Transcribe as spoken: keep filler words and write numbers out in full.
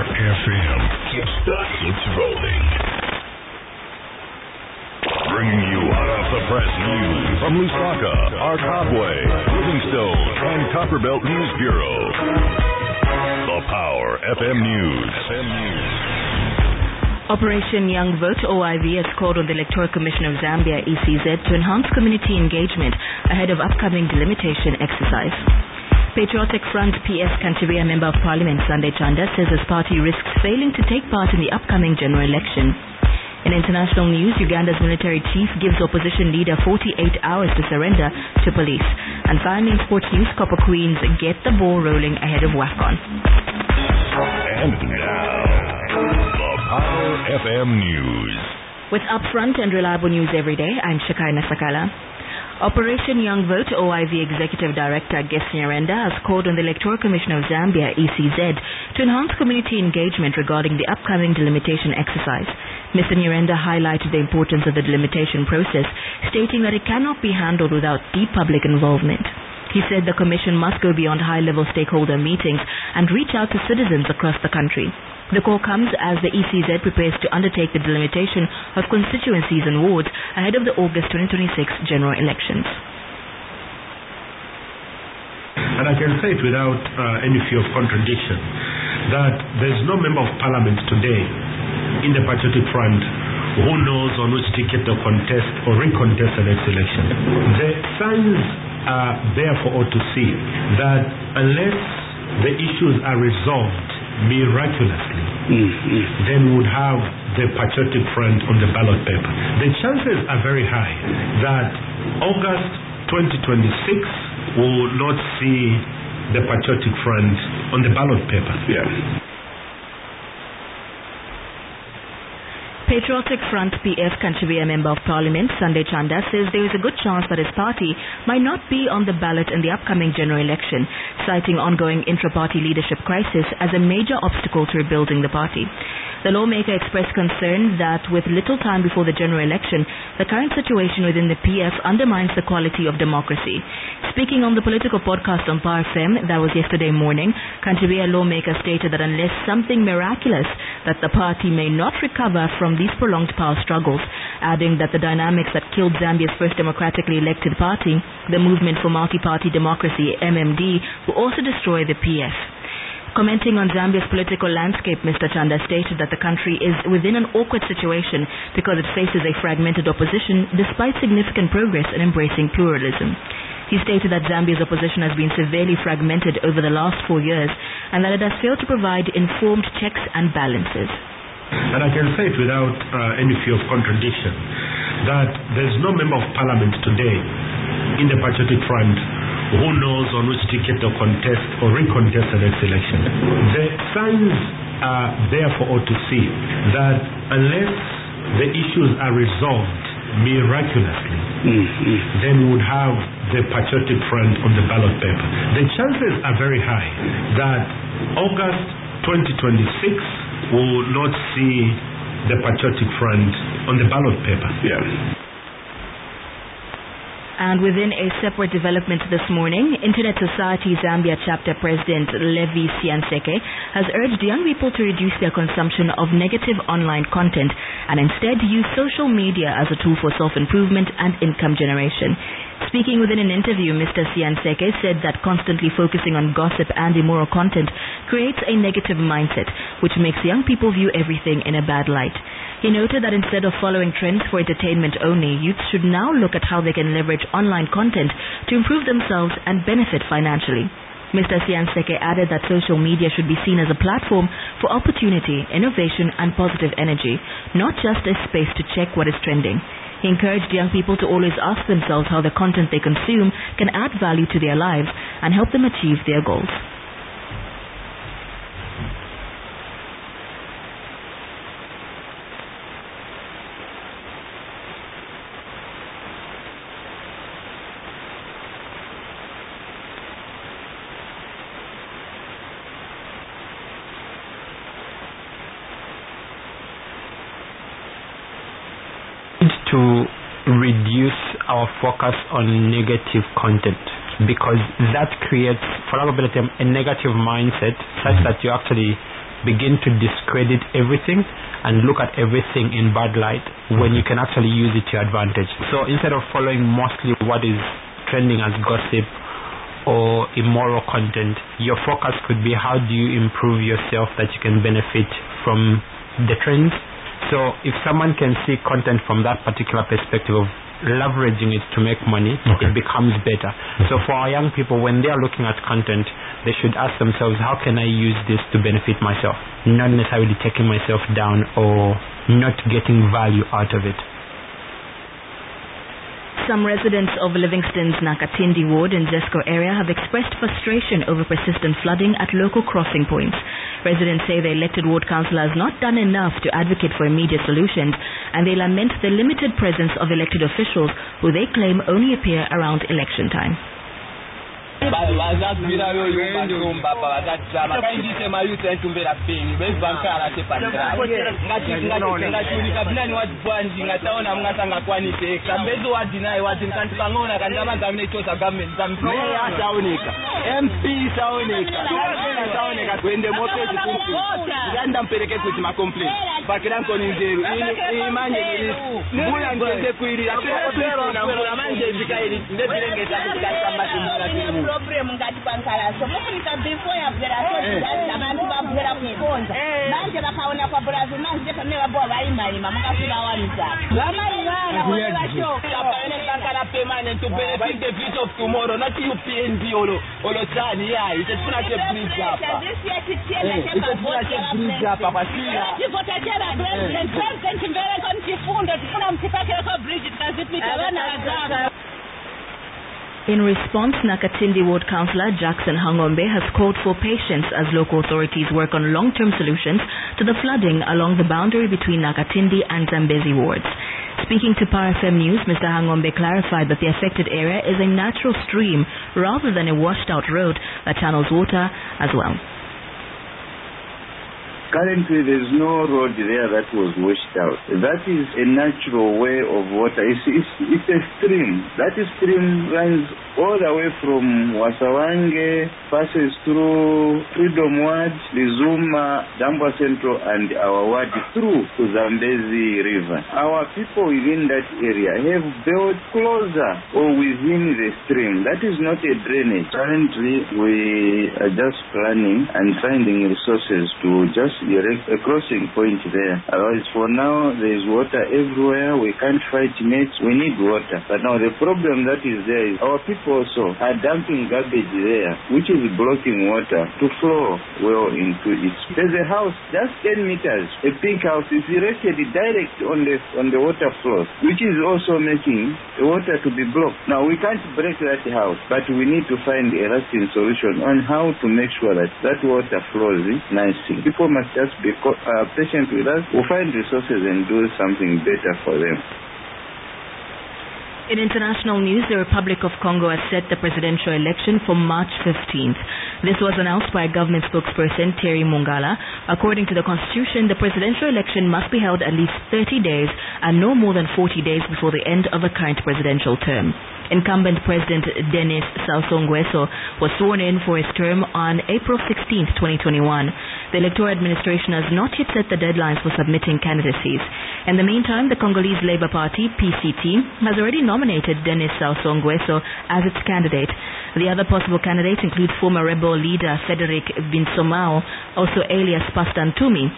F M. It's It's rolling. Bringing you hot off the press news from Lusaka, Arkabwe, Livingstone, and Copperbelt News Bureau. The Power F M News. F M News. Operation Young Vote O I V has called on the Electoral Commission of Zambia E C Z to enhance community engagement ahead of upcoming delimitation exercise. Patriotic Front P S Kantibia Member of Parliament Sunday Chanda says his party risks failing to take part in the upcoming general election. In international news, Uganda's military chief gives opposition leader forty-eight hours to surrender to police. And finally, in sports news, Copper Queens get the ball rolling ahead of WAFCON. And now, the Power F M News. With upfront and reliable news every day, I'm Shakaina Sakala. Operation Young Vote O I V Executive Director Gesi Nyirenda has called on the Electoral Commission of Zambia E C Z to enhance community engagement regarding the upcoming delimitation exercise. Mister Nyirenda highlighted the importance of the delimitation process, stating that it cannot be handled without deep public involvement. He said the Commission must go beyond high-level stakeholder meetings and reach out to citizens across the country. The call comes as the E C Z prepares to undertake the delimitation of constituencies and wards ahead of the August twenty twenty-six general elections. And I can say it without uh, any fear of contradiction that there is no member of parliament today in the Patriotic Front who knows on which ticket to contest or recontest the next election. The signs are there for all to see that unless the issues are resolved miraculously, mm-hmm. then we would have the Patriotic Front on the ballot paper. The chances are very high that August twenty twenty-six will not see the Patriotic Front on the ballot paper. Yeah. Patriotic Front P F Kantibia Member of Parliament Sunday Chanda says there is a good chance that his party might not be on the ballot in the upcoming general election, citing ongoing intra-party leadership crisis as a major obstacle to rebuilding the party. The lawmaker expressed concern that with little time before the general election, the current situation within the P F undermines the quality of democracy. Speaking on the political podcast on Power F M that was yesterday morning, Kantibia lawmaker stated that unless something miraculous, that the party may not recover from these prolonged power struggles, adding that the dynamics that killed Zambia's first democratically elected party, the Movement for Multi-Party Democracy, M M D, will also destroy the P F. Commenting on Zambia's political landscape, Mister Chanda stated that the country is within an awkward situation because it faces a fragmented opposition despite significant progress in embracing pluralism. He stated that Zambia's opposition has been severely fragmented over the last four years and that it has failed to provide informed checks and balances. And I can say it without uh, any fear of contradiction that there is no member of parliament today in the Patriotic Front who knows on which ticket to contest or recontest the next election. The signs are there for all to see that unless the issues are resolved miraculously, mm-hmm. then we would have the Patriotic Front on the ballot paper. The chances are very high that August twenty twenty-six will not see the Patriotic Front on the ballot paper. Yeah. And within a separate development this morning, Internet Society Zambia Chapter President Levi Sianseke has urged young people to reduce their consumption of negative online content and instead use social media as a tool for self-improvement and income generation. Speaking within an interview, Mister Sianseke said that constantly focusing on gossip and immoral content creates a negative mindset, which makes young people view everything in a bad light. He noted that instead of following trends for entertainment only, youth should now look at how they can leverage online content to improve themselves and benefit financially. Mister Sianseke added that social media should be seen as a platform for opportunity, innovation, and positive energy, not just a space to check what is trending. He encouraged young people to always ask themselves how the content they consume can add value to their lives and help them achieve their goals. To reduce our focus on negative content, because that creates, for lack of a better term, a negative mindset such that you actually begin to discredit everything and look at everything in bad light when you can actually use it to your advantage. So instead of following mostly what is trending as gossip or immoral content, your focus could be how do you improve yourself that you can benefit from the trends. So if someone can see content from that particular perspective of leveraging it to make money, okay, it becomes better. Okay. So for our young people, when they are looking at content, they should ask themselves, how can I use this to benefit myself? Not necessarily taking myself down or not getting value out of it. Some residents of Livingston's Nakatindi ward in Zesco area have expressed frustration over persistent flooding at local crossing points. Residents say the elected ward councillor has not done enough to advocate for immediate solutions, and they lament the limited presence of elected officials who they claim only appear around election time. Problem ngati pankala so mufunika before ya bwera so abantu babwera kukonza manje bakaona kwa brazo manje pamene babo bayimbalima mukafika waniza bamalibana kwa basho kapane pankala permanent to benefit the future of tomorrow, not you P N B olo olo tani ya itafuna ke bridge hapa this year titiana chapa ke bridge hapa kwa sira ivota tena president president mbele kwa mchifundo tufuna msipake kwa bridge tukazipita bana azaka. In response, Nakatindi Ward Councillor Jackson Hangombe has called for patience as local authorities work on long-term solutions to the flooding along the boundary between Nakatindi and Zambezi wards. Speaking to Power F M News, Mister Hangombe clarified that the affected area is a natural stream rather than a washed-out road that channels water as well. Currently, there's no road there that was washed out. That is a natural way of water. It's, it's, it's a stream. That stream runs all the way from Wasawange, passes through Freedom Ward, Lizuma, Dambwa Central, and our ward through to Zambezi River. Our people within that area have built closer or within the stream. That is not a drainage. Currently, we are just planning and finding resources to just erect a crossing point there. Otherwise, for now, there is water everywhere. We can't fight mates. We need water. But now the problem that is there is our people also are dumping garbage there, which is blocking water to flow well into it. There's a house just ten meters, a pink house is erected direct on the on the water flow, which is also making the water to be blocked. Now, we can't break that house, but we need to find a lasting solution on how to make sure that that water flows nicely. People must just be uh, patient with us. We'll find resources and do something better for them. In international news, the Republic of Congo has set the presidential election for March fifteenth. This was announced by government spokesperson Thierry Mungala. According to the constitution, the presidential election must be held at least thirty days and no more than forty days before the end of the current presidential term. Incumbent President Denis Sassou Nguesso was sworn in for his term on April sixteenth, twenty twenty-one. The Electoral Administration has not yet set the deadlines for submitting candidacies. In the meantime, the Congolese Labour Party, P C T, has already nominated Denis Sassou Nguesso as its candidate. The other possible candidates include former rebel leader Frederick Binsomao, also alias Pastor Ntumi,